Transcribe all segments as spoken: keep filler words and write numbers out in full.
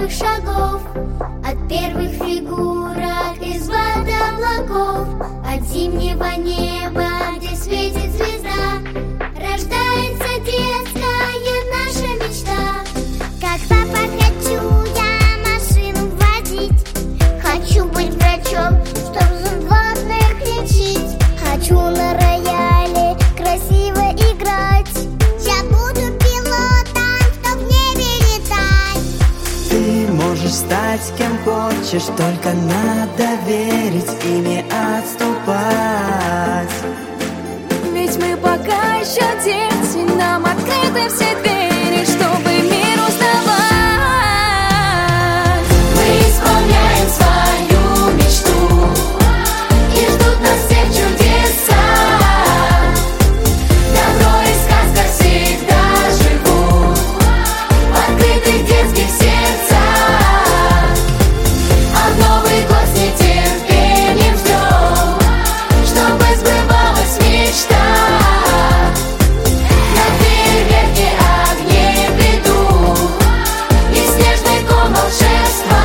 первых шагов, от первых фигурок из вод облаков, от зимнего неба, где светит звезда, рождается детская наша мечта. Как папа хочу я машину водить, хочу быть врачом, чтоб животных лечить, хочу на рояле красиво играть, я буду пилотом, чтоб в небе летать. Ты можешь стать кем хочешь, только надо верить и не отступать. Ведь мы пока еще дети, нам открыты все двери, чтобы мир узнавать. Мы исполняем свою мечту, и ждут нас всех чудеса. Добро и сказка всегда живут в открытых детских сердцах. А Новый год с нетерпением ждем, чтобы сбывалась мечта. На фейерверке огни придут и снежный ком волшебства.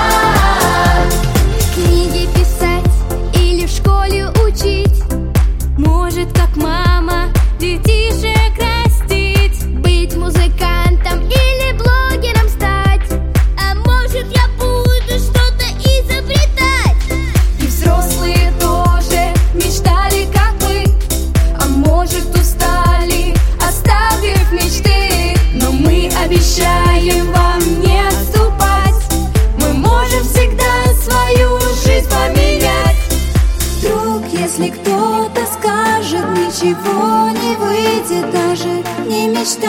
Книги писать или в школе учить, может, как мама детишек растить, быть музыкантом или блогером стать, А может я буду что-то изобретать? и взрослые тоже мечтали, как мы, а может, устали, оставив мечты, но мы обещаем вам не отступать, мы можем всегда свою жизнь поменять. Вдруг, если кто-то скажет, ничего не выйдет, даже не мечтай,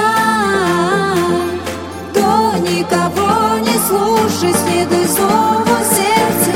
то никого не слушай, следуй зову сердца.